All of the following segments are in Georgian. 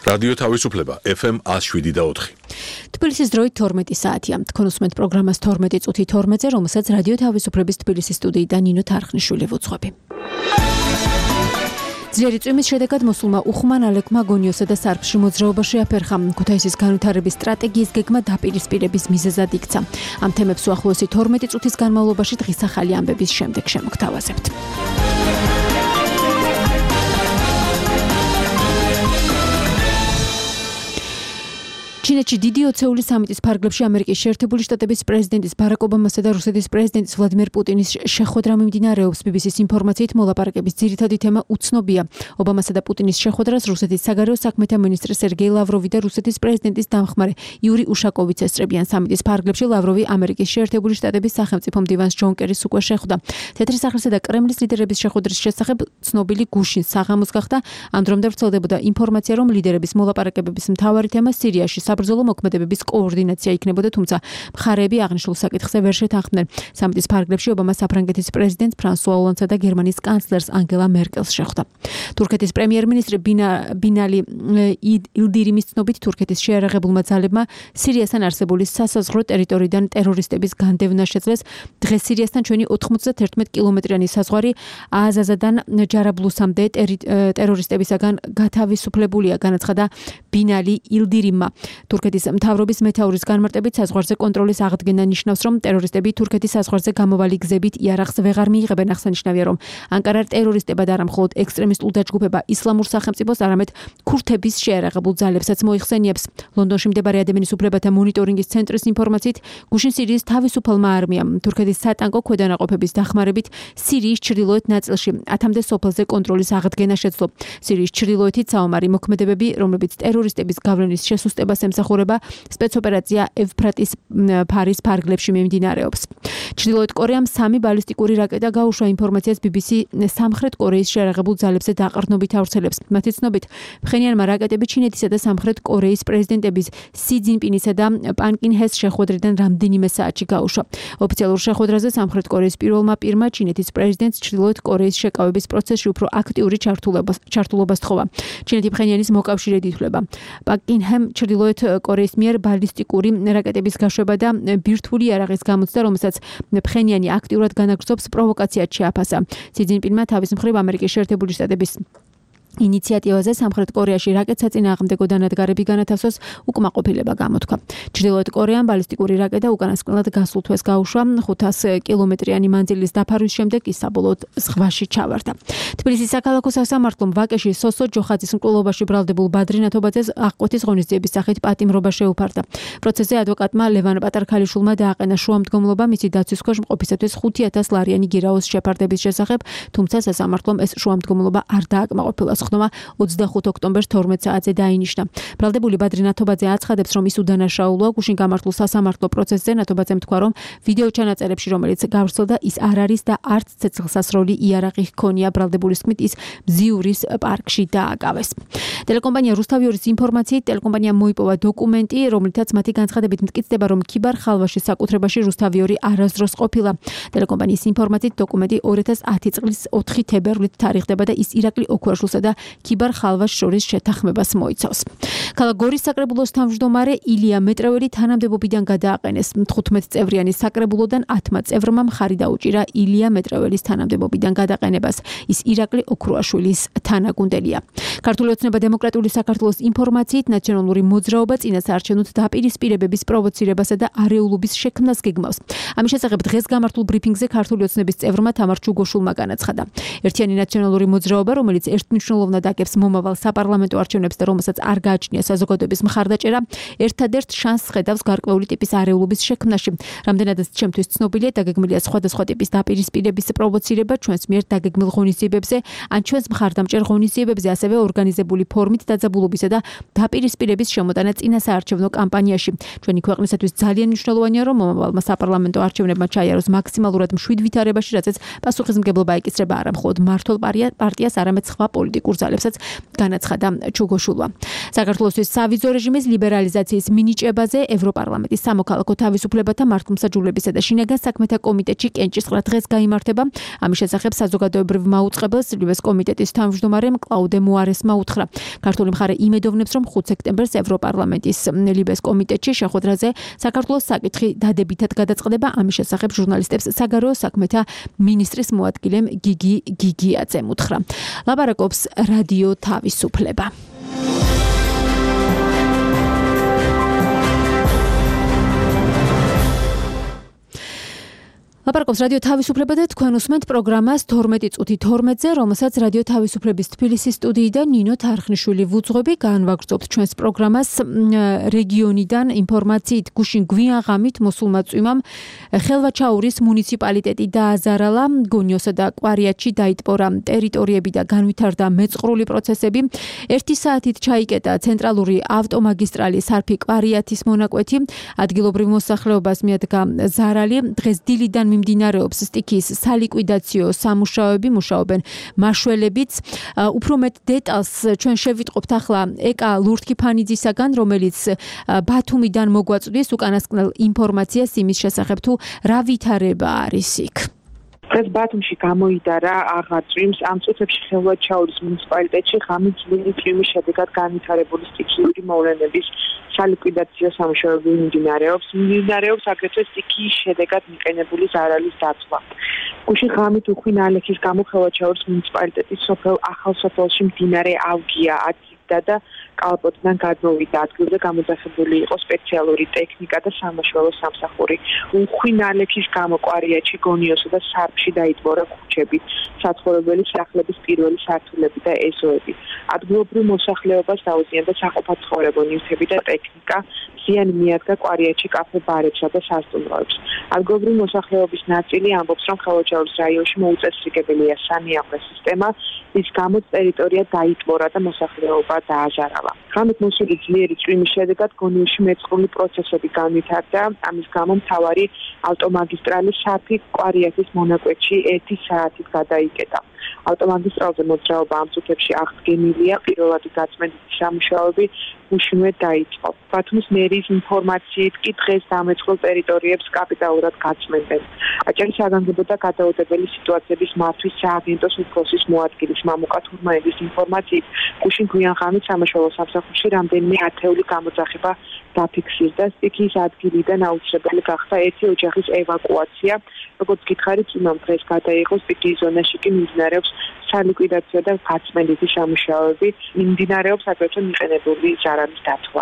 რადიო თავისუფლება FM 107.4. თბილისის დროით 12 საათია. თქვენ უსმენთ პროგრამას 12 წუთი 12-ზე, რომელსაც რადიო თავისუფლების თბილისის სტუდიიდან ნინო თარხნიშვილი ვუძღვები. ძლიერი წვიმის შედეგად მოსულმა უხმან ალეკმა გონიოსა და სარფში მოძრაობაში აფერხა. ქუთაისის განვითარების სტრატეგიის გეგმა დაპირისპირების მიზეზად იქცა. ამ თემებს უახლოესი 12 წუთის განმავლობაში დღის ახალი ამბების შემდეგ შემოგთავაზებთ. ჩინეთში დიდი ოცეული სამიტის ფარგლებში ამერიკის შეერთებული შტატების პრეზიდენტის ბარაკ ობამასა და რუსეთის პრეზიდენტის ვლადიმერ პუტინის შეხვედრა მიმდინარეობს. BBC-ის ინფორმაციით მოლაპარაკების ძირითადი თემა უცნობია. ობამასა და პუტინის შეხვედრას რუსეთის საგარეო საქმეთა მინისტრი სერგეი ლავროვი და რუსეთის პრეზიდენტის დამხმარე იური უშაკოვიც ესწრებიან. სამიტის ფარგლებში ლავროვი ამერიკის შეერთებული შტატების სახელმწიფო მდივანს ჯონ კერის უკვე შეხვდა. თეთრი სახლისა და კრემლის ლიდერების შეხვედრის შესახებ ცნობილი გუშინ საღამოს გახდა. ამ დრომდე ვრცელდებოდა ინფორმაცია, რომ ლიდერების მოლაპარაკებების მთავარი თემა სირიაში საბრძოლო მოქმედებების კოორდინაცია იქნებოდა, თუმცა მხარეები აღნიშნულ საკითხზე ვერ შეთანხმდნენ. სამიტის ფარგლებში ობამა საფრანგეთის პრეზიდენტს ფრანსუა ოლანდსა და გერმანიის კანცლერს ანგელა მერკელს შეხვდა. თურქეთის პრემიერ-მინისტრი ბინალი ილდირიმის ცნობით თურქეთის შეიარაღებულმა ძალებმა სირიასთან არსებული სასაზღვრო ტერიტორიიდან ტერორისტების განდევნა შეძლეს. დღეს სირიასთან ჩვენი 91 კილომეტრიანი საზღვარი ააზაზადან ჯარაბლუსამდე ტერორისტებისაგან გათავისუფლებულია, განაცხადა ბინალი ილდირიმმა. თურქეთის მთავრობის მეთაურის განმარტებით საზღვარზე კონტროლის აღდგენა ნიშნავს, რომ ტერორისტები თურქეთის საზღვარზე გამოვალი გზებით იარაღს ვეღარ მიიღებენ. აღსანიშნავია, რომ ანკარა ტერორისტებად არა მხოლოდ ექსტრემისტულ დაჯგუფება ისლამურ სახელმწიფოს, არამედ ქურთების შეიარაღებულ ძალებსაც მოიხსენიებს. ლონდონში მდებარე ადამიანის უფლებათა მონიტორინგის ცენტრის ინფორმაციით, გუშინ სირიის თავისუფალმა არმიამ თურქეთის სატანკო ქვედანაყოფების დახმარებით სირიის ჩრდილოეთ ნაწილში 10-მდე სოფელზე კონტროლის აღდგენა შეძლო. სირიის ჩრდილოეთით საომარი მოქმედებები, რომლებიც ტერორისტების გავლენის შესუსტებას ემსახურება, სპეცოპერაცია ევფრატის ფარის ფარგლებში მიმდინარეობს. ჩრდილოეთ კორეამ 3 ბალისტიკური რაკეტა გაუშვა. ინფორმაციას BBC სამხრეთ კორეის შეიარაღებულ ძალებზე დაყრდნობით ავრცელებს. მათი ცნობით, ფხენიანმა რაკეტები ჩინეთისა და სამხრეთ კორეის პრეზიდენტების სი ძინპინისა და პან კინ ჰეს შეხვედრიდან რამდენიმე საათში გაუშვა. ოფიციალურ შეხვედრაზე სამხრეთ კორეის პირველმა პირმა ჩინეთის პრეზიდენტს ჩრდილოეთ კორეის შეკავების პროცესში უფრო აქტიური ჩართულობა სთხოვა. ჩინეთი ფხენიანის მოკავშირედ ითვლება. პან კინ ჰემ ჩრდილოეთ კორეის მიერ ბალისტიკური რაკეტების გაშვება და ბირთვული იარაღის გამოცდა, რომელსაც ფხენიანი აქტიურად განაგრძობს, პროვოკაციად შეაფასა. სი ძინპინმა თავის მხრივ ამერიკის შეერთებული შტატების ინიციატივაზე სამხრეთ კორეაში რაკეტსაწინააღმდეგო დანადგარები განათავსოს უკმაყოფილება გამოთქვა. ჩრდილოეთ კორეამ ბალისტიკური რაკეტა უკანასკნელად გასულ თვეს გაუშვა. 500 კილომეტრიანი მანძილის დაფარვის შემდეგ ის საბოლოოდ ზღვაში ჩავარდა. თბილისის საქალაქო სასამართლომ ვაკეში სოსო ჯოხაძის მკვლელობაში ბრალდებულ ბადრი ნათობაძეს აღკვეთის ღონისძიების სახით პატიმრობა შეუფარდა. პროცესზე ადვოკატმა ლევან პატარქალიშვილმა დააყენა შუამდგომლობა მისი დაცვის ქვეშ მყოფისათვის 5,000 ლარიანი გირაოს შეფარდების შესახებ, თუმცა სასამართლომ ეს შუამდგომლობა არ დააკმაყოფილა. ხდომა 25 ოქტომბერს 12 საათზე დაინიშნა. ბრალდებული ბადრი ნათობაძე აცხადებს, რომ ის უდანაშაულოა. გუშინ გამართულ სასამართლო პროცესზე ნათობაძემ თქვა, რომ ვიდეო ჩანაწერებში, რომელიც გავრცელდა, ის არ არის და არც ცეცხლსასროლი იარაღი ჰქონია. ბრალდებულის თქმით, ის მზიურის პარკში დააკავეს. ტელეკომპანია რუსთავიორის ინფორმაციით, ტელეკომპანიამ მოიპოვა დოკუმენტი, რომლითაც მათი განცხადებით მტკიცდება, რომ ქიბარ ხალვაშის საკუთრებაში რუსთავიორი არასდროს ყოფილა. ტელეკომპანიის ინფორმაციით, დოკუმენტი 2010 წლის 4 თებერვლით თარიღდება და ის ირაკლი ოქუაშვილსა და ქიბარ ხალვაშ შორის შეთანხმებას მოიცავს. ქალაქ გორის საკრებულოს თავმჯდომარე ილია მეტრეველი თანამდებობიდან გადააყენეს. 15 წევრიანი საკრებულოდან 10 წევრმა მხარი დაუჭირა ილია მეტრეველის თანამდებობიდან გადაყენებას. ის ირაკლი ოქრუაშვილის თანაგუნდელია. ქართული ოცნება დემოკრატიული საქართველოს ინფორმაციით, ნაციონალური მოძრაობა წინასაარჩევნო დაპირისპირებების პროვოცირებასა და არეულობის შექმნას გეგმავს. ამის შესახებ დღეს გამართულ ბრიფინგზე ქართული ოცნების წევრმა თამარ ჩუგოშვილმა განაცხადა. ერთიანი ნაციონალური მოძრაობა, რომელიც ერთმნიშვნელოვნად აკებს მომავალ საპარლამენტო არჩევნებს და რომელსაც არ გააჩნია საზოგადოების მხარდაჭერა, ერთადერთ შანსს ხედავს გარკვეული ტიპის არეულობის შექმნაში. რამდენადაც ჩემთვის ცნობილია, დაგეგმილია სხვადასხვა ტიპის დაპირისპირების პროვოცირება ჩვენს მიერ დაგეგმილ ღონისძიებებზე, ან ჩვენს მხარდამჭერ ღონისძიებებზე, ასევე ორგანიზებული ფორმით დაძაბულობისა და დაპირისპირების შემოტანა წინასაარჩევნო კამპანიაში. ჩვენი ქვეყნისათვის ძალიან მნიშვნელოვანია, რომ მომავალმა საპარლამენტო არჩევნებმა ჩაიაროს მაქსიმალურად მშვიდ ვითარებაში, რაცაც პასუხისმგებლობა ეკისრება არა მხოლოდ მმართველ პარტიას, არამედ სხვა პოლიტიკურ კურზალებსაც განაცხადა ჩუგოშულმა. საქართველოსთვის სავიზო რეჟიმის ლიბერალიზაციის მინიჭებაზე ევროპარლამენტის სამოქალაქო თავისუფლებათა მართლმსაჯულებისა და შინაგან საქმეთა კომიტეტში კენჭისყრა დღეს გაიმართება. ამის შესახებ საზოგადოებრივ მაუწყებელს ლიბეს კომიტეტის თავმჯდომარემ კლაუდე მოარესმა უთხრა. ქართული მხარე იმედოვნებს, რომ 5 სექტემბერს ევროპარლამენტის ლიბეს კომიტეტში შეხვედრაზე საქართველოს საკითხი დადებითად გადაწყდება. ამის შესახებ ჟურნალისტებს საგარეო საქმეთა მინისტრის მოადგილემ გიგი გიგიაძემ უთხრა. ლაპარაკობს რადიო თავისუფლება. ლაპარაკობს რადიო თავისუფლება და თქვენ უსმენთ პროგრამას 12 წუთი 12-ზე, რომელსაც რადიო თავისუფლების თბილისის სტუდიიდან ნინო თარხნიშვილი ვუძღვები. განვაგრძობთ ჩვენს პროგრამას რეგიონიდან ინფორმაციით. გუშინ გვიანღამით მოსულმა წვიმამ ხელვაჩაურის მუნიციპალიტეტი დააზარალა. გონიოსა და კვარიატში დაიტბორა ტერიტორიები და განვითარდა მეწყრული პროცესები. 1 საათით ჩაიკეტა ცენტრალური ავტომაგისტრალი სარფი კვარიატის მონაკვეთი. ადგილობრივ მოსახლეობას მიადგა ზარალი. დღეს დილიდან მიმდინარეობს სტიქის სალიკვიდაციო სამუშაოები, მუშაობენ მაშველებიც. უფრო მეტ დეტალს ჩვენ შევიტყობთ ახლა ეკა ლურთქიფანიძისაგან, რომელიც ბათუმიდან მოგვაწვდის უკანასკნელ ინფორმაციას იმის შესახებ, თუ რა ვითარება არის იქ. დღეს ბათუმში გამოიდარა აღარ წვიმს. ამ წუთებში ხელვაჩაურის მუნიციპალიტეტში ღამით ძლიერი წვიმის შედეგად განვითარებული სტიქიური მოვლენების სალიკვიდაციო სამუშაოები მიმდინარეობს აგრეთვე სტიქიის შედეგად მიყენებული ზარალის დაცვა. გუშინ ღამით უხვი ნალექის გამო ხელვაჩაურის მუნიციპალიტეტის სოფელ ახალსოფელში მდინარე ავგია აწივდა და კალაპოტიდან გადმოვიდა. ადგილზე გამოძახებული იყო სპეციალური ტექნიკა და სამაშველო სამსახური. უხვი ნალექის გამო კვარიატში, გონიოსა და სარფში დაიტბორა ქუჩები, საცხოვრებელი სახლების პირველი სართულები და ეზოები. ადგილობრივ მოსახლეობას დაუზიანდა საყოფაცხოვრებო ნივთები და ტექნიკა. ზიანი მიადგა კვარიატში კაფე-ბარებსა და სასტუმროებს. ადგილობრივ მოსახლეობის ნაწილი ამბობს, რომ ხელვაჩაურის რაიონში მოუწესრიგებელია სამიახვე სისტემა, რის გამოც ტერიტორია დაიტბორა და მოსახლეობა დააზარალა. ღამით მოსული ძლიერი წვიმის შედეგად გონიოში მეწყრული პროცესები განვითარდა. ამის გამო მთავარი ავტომაგისტრალი სარფი კვარიატის მონაკვეთში 1 საათით გადაიკეტა. ავტომაგისტრალზე მოძრაობა ამ წუთებში აღდგენილია. პირველადი გაწმენდითი სამუშაოები უშინვე დაიწყო. ბათუმის მერიის ინფორმაციით კი დღეს დამეწყრულ ტერიტორიებს კაპიტალურად გაწმენდნენ. აჭარის საგანგებო და გადაუდებელი სიტუაციების მართვის სააგენტოს უფროსის მოადგილის მამუკა თურმაევის ინფორმაციით გუშინ გვიანღამით სამაშველო სამსახურში რამდენიმე ათეული გამოძახება დაფიქსირდა. სტიქიის ადგილიდან აუცილებელი გახდა ერთი ოჯახის ევაკუაცია. როგორც გითხარით, წვიმამ დღეს გადაიღო სტიქიის ზონაში კი მიმდინარეობს სალიკვიდაციო და გაწმენდითი სამუშაოები. მიმდინარეობს აგრეთვე მიყენებული ზარალის დაცვა.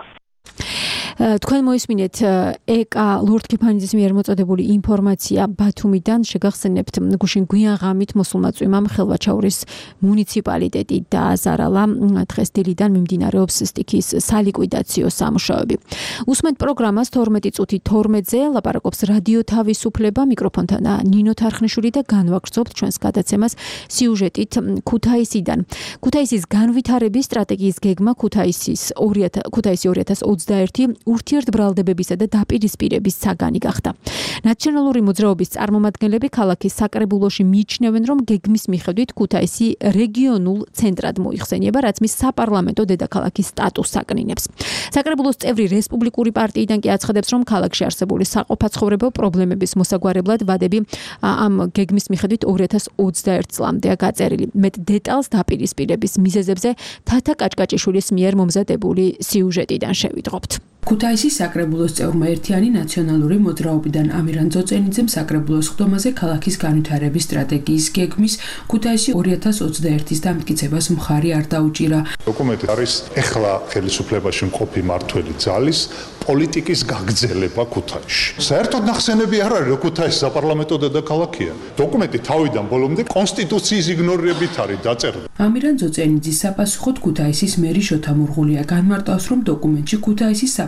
თქვენ მოისმინეთ ეკა ლურთქიფანიძის მიერ მოწოდებული ინფორმაცია ბათუმიდან. შეგახსენებთ, გუშინ გვიანღამით მოსულმა წვიმამ ხელვაჩაურის მუნიციპალიტეტი დააზარალა. დღეს დილიდან მიმდინარეობს სტიქის სალიკვიდაციო სამუშაოები. უსმენთ პროგრამას 12 წუთი 12-ზე, ლაპარაკობს რადიო თავისუფლება. მიკროფონთან ნინო თარხნიშვილი და განვაგრძობთ ჩვენს გადაცემას სიუჟეტით ქუთაისიდან. ქუთაისის განვითარების სტრატეგიის გეგმა ქუთაისი 2021 ურთიერთბრალდებებისა და დაპირისპირების საგანი გახდა. ნაციონალური მოძრაობის წარმომადგენლები ქალაქის საკრებულოში მიიჩნევენ, რომ გეგმის მიხედვით ქუთაისი რეგიონულ ცენტრად მოიხსენიება, რაც მის საპარლამენტო დედაქალაქის სტატუსს აკნინებს. საკრებულოს წევრი რესპუბლიკური პარტიიდან კი აცხადებს, რომ ქალაქში არსებული საყოფაცხოვრებო პრობლემების მოსაგვარებლად ვადები ამ გეგმის მიხედვით 2021 წლამდეა გაწერილი. მეტ დეტალს დაპირისპირების მიზეზებზე თათა კაჭკაჭიშვილის მიერ მომზადებული სიუჟეტიდან შევიტყობთ. ქუთაისის საკრებულოს წევრმა ერთიანი ნაციონალური მოძრაობიდან ამირან ძოწენიძემ საკრებულოს ხდომაზე ქალაქის განვითარების სტრატეგიის გეგმის ქუთაისი 2021-ის დამტკიცებას მხარი არ დაუჭირა. დოკუმენტი არის ეხლა ხელისუფლებაში მყოფი მმართველი ძალის პოლიტიკის გაგრძელება ქუთაისში. საერთოდ ნახსენები არ არის, რომ ქუთაისი საპარლამენტო დედაქალაქია. დოკუმენტი თავიდან ბოლომდე კონსტიტუციის იგნორირებით არის დაწერილი. ამირან ძოწენიძის საპასუხოდ ქუთაისის მერი შოთა მურღულია განმარტავს, რომ დოკუმენტში ქუთაისის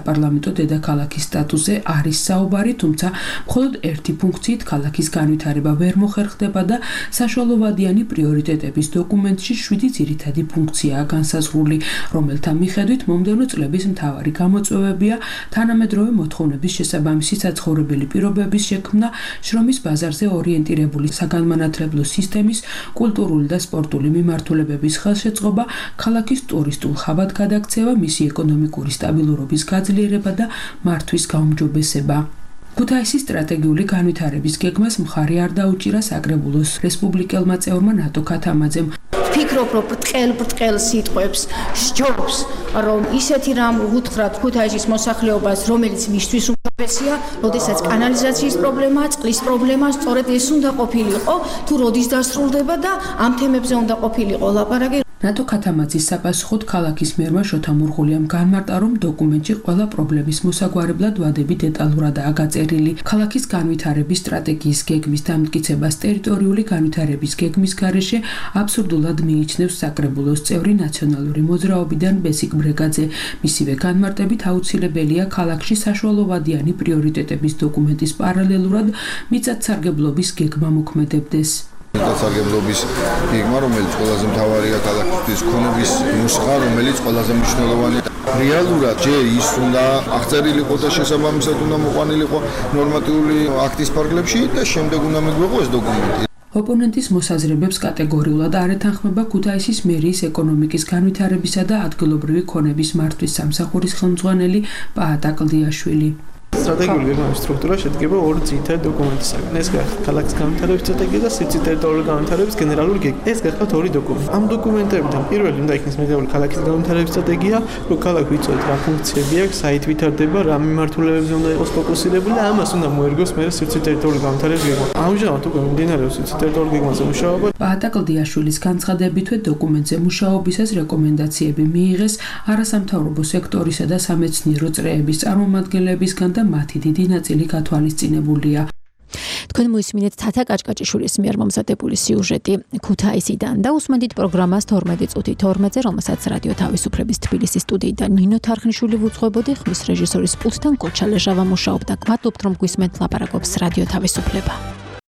საპარლამენტო დედაქალაქის სტატუსზე არის საუბარი, თუმცა მხოლოდ ერთი ფუნქციით ქალაქის განვითარება ვერ მოხერხდება და საშუალოვადიანი პრიორიტეტების დოკუმენტში 7 ძირითადი ფუნქციაა განსაზღვრული, რომელთა მიხედვით მომდევნო წლების მთავარი გამოწვევებია თანამედროვე მოთხოვნების შესაბამისი საცხოვრებელი პირობების შექმნა, შრომის ბაზარზე ორიენტირებული საგანმანათლებლო სისტემის, კულტურული და სპორტული მიმართულებების ხელშეწყობა, ქალაქის ტურისტულ ხაბად გადაქცევა, მისი ეკონომიკური სტაბილურობის გაძლიერება და მართვის გაუმჯობესება. ქუთაისის სტრატეგიული განვითარების გეგმას მხარი არ დაუჭირა საკრებულოს რესპუბლიკელმა წევრმა ნატო ქათამაძემ. ვფიქრობ, რომ ბრტყელ სიტყვებს სჯობს, რომ ისეთი რამ უთხრათ ქუთაისის მოსახლეობას, რომელიც მისთვის უმჯობესია, როდესაც კანალიზაციის პრობლემაა, წყლის პრობლემაა, სწორედ ეს უნდა ყოფილიყო, თუ როდის დასრულდება და ამ თემებზე უნდა ყოფილიყო ლაპარაკი. ნატო ქათამაძის საპასუხოდ ქალაქის მერმა შოთა მურღულიამ განმარტა, რომ დოკუმენტში ყველა პრობლემის მოსაგვარებლად ვადები დეტალურადაა გაწერილი. ქალაქის განვითარების სტრატეგიის გეგმის დამტკიცებას ტერიტორიული განვითარების გეგმის გარეშე აბსურდულად მიიჩნევს საკრებულოს წევრი ნაციონალური მოძრაობიდან ბესიკ ბრეგაძე. მისივე განმარტებით აუცილებელია ქალაქში საშუალოვადიანი პრიორიტეტების დოკუმენტის პარალელურად მიწათსარგებლობის გეგმა მოქმედებდეს. მიწათსარგებლობის გეგმა, რომელიც ყველაზე მთავარია ქალაქისთვის, ქონების ნუსხა, რომელიც ყველაზე მნიშვნელოვანია. რეალურად ჯერ ის უნდა აღწერილიყო და შესაბამისად უნდა მოყვანილიყო ნორმატიული აქტის ფარგლებში და შემდეგ უნდა მიგვეღო ეს დოკუმენტი. ოპონენტის მოსაზრებებს კატეგორიულად არ ეთანხმება ქუთაისის მერიის ეკონომიკის განვითარებისა და ადგილობრივი ქონების მართვის სამსახურის ხელმძღვანელი პაატა კლდიაშვილი. სტრატეგიული გეგმების სტრუქტურა შედგება ორი ძირითადი დოკუმენტისაგან. ეს გახლავთ ქალაქის განვითარების სტრატეგია და სიცივ ტერიტორიული განვითარების გენერალური გეგმა. ეს გახლავთ ორი დოკუმენტი. ამ დოკუმენტებიდან პირველი უნდა იქნეს მიღებული ქალაქის განვითარების სტრატეგია, რომ ქალაქი ვიცოდეთ რა ფუნქციები აქვს, საით ვითარდება, რა მიმართულებებზე უნდა იყოს ფოკუსირებული და ამას უნდა მოერგოს მე სიცივ ტერიტორიული განვითარების გეგმა. ამჟამად უკვე მიმდინარეობს სიცივ ტერიტორიული გეგმაზე მუშაობა. პაატა კლდიაშვილის განცხადებითვე დოკუმენტზე მუშაობისას რეკომენდაციები მიიღეს არასამთავრობო სექტორისა და სამეცნიერო წრეების წარმომადგენლებისგან და მათი დიდი ნაწილი გათვალისწინებულია. თქვენ მოისმინეთ თათა კაჭკაჭიშვილის მიერ მომზადებული სიუჟეტი ქუთაისიდან და უსმენთ პროგრამას 12 წუთი 12-ზე, რომელსაც რადიო თავისუფლების თბილისის სტუდიიდან ნინო თარხნიშვილი ვუძღვებოდი, ხმის რეჟისორის პულტთან კოჩა ლეჟავა მუშაობდა. გმადლობთ, რომ გვისმენთ, ლაპარაკობს რადიო თავისუფლება.